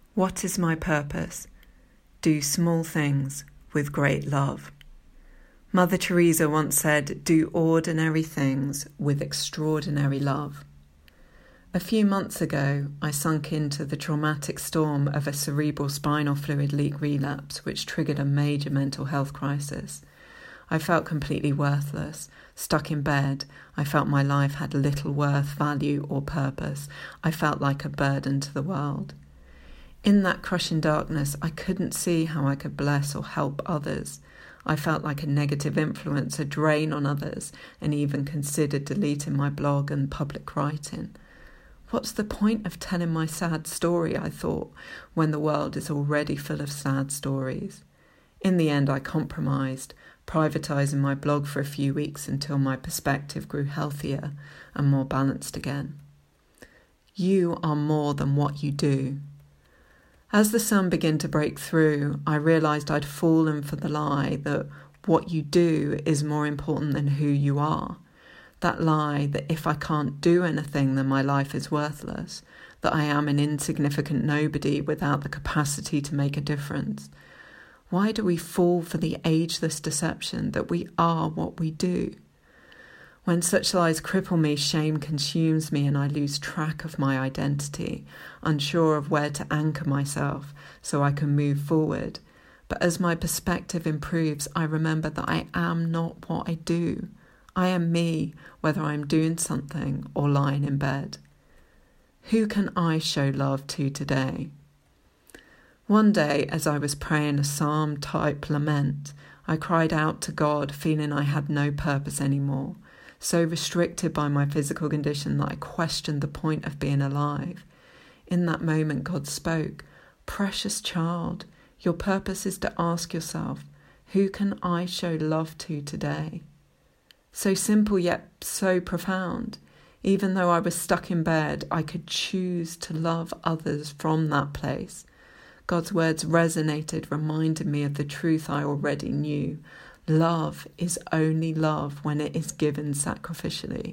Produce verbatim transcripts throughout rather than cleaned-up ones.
What is my purpose? Do small things with great love. Mother Teresa once said, do ordinary things with extraordinary love. A few months ago, I sunk into the traumatic storm of a cerebral spinal fluid leak relapse, which triggered a major mental health crisis. I felt completely worthless, stuck in bed. I felt my life had little worth, value, or purpose. I felt like a burden to the world. In that crushing darkness, I couldn't see how I could bless or help others. I felt like a negative influence, a drain on others, and even considered deleting my blog and public writing. What's the point of telling my sad story, I thought, when the world is already full of sad stories? In the end, I compromised, privatising my blog for a few weeks until my perspective grew healthier and more balanced again. You are more than what you do. As the sun began to break through, I realised I'd fallen for the lie that what you do is more important than who you are. That lie that if I can't do anything, then my life is worthless, that I am an insignificant nobody without the capacity to make a difference. Why do we fall for the ageless deception that we are what we do? When such lies cripple me, shame consumes me and I lose track of my identity, unsure of where to anchor myself so I can move forward. But as my perspective improves, I remember that I am not what I do. I am me, whether I'm doing something or lying in bed. Who can I show love to today? One day, as I was praying a psalm-type lament, I cried out to God, feeling I had no purpose anymore, so restricted by my physical condition that I questioned the point of being alive. In that moment, God spoke, "Precious child, your purpose is to ask yourself, who can I show love to today?" So simple yet so profound. Even though I was stuck in bed, I could choose to love others from that place. God's words resonated, reminding me of the truth I already knew. Love is only love when it is given sacrificially.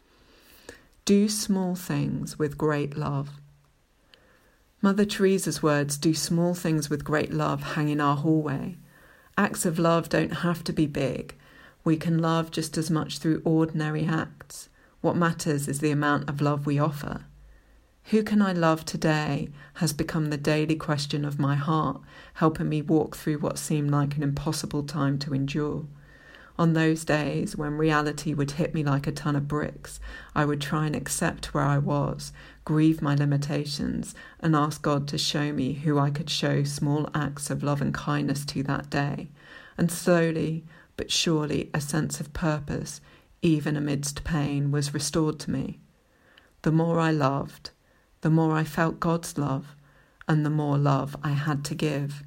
Do small things with great love. Mother Teresa's words, do small things with great love, hang in our hallway. Acts of love don't have to be big. We can love just as much through ordinary acts. What matters is the amount of love we offer. Who can I love today has become the daily question of my heart, helping me walk through what seemed like an impossible time to endure. On those days when reality would hit me like a ton of bricks, I would try and accept where I was, grieve my limitations, and ask God to show me who I could show small acts of love and kindness to that day. And slowly, but surely, a sense of purpose, even amidst pain, was restored to me. The more I loved, the more I felt God's love, and the more love I had to give.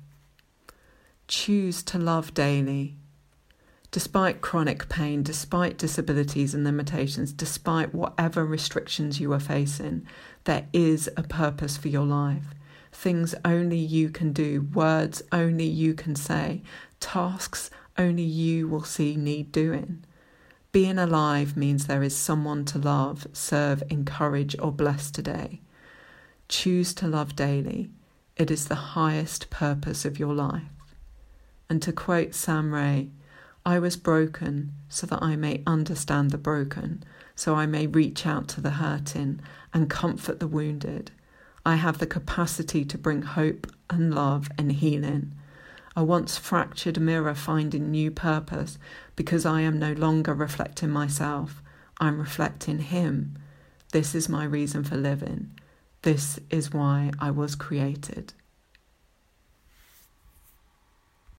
Choose to love daily. Despite chronic pain, despite disabilities and limitations, despite whatever restrictions you are facing, there is a purpose for your life. Things only you can do, words only you can say, tasks only you will see need doing. Being alive means there is someone to love, serve, encourage, or bless today. Choose to love daily. It is the highest purpose of your life. And to quote Sam Ray, I was broken so that I may understand the broken, so I may reach out to the hurting and comfort the wounded. I have the capacity to bring hope and love and healing. A once fractured mirror finding new purpose because I am no longer reflecting myself. I'm reflecting him. This is my reason for living. This is why I was created.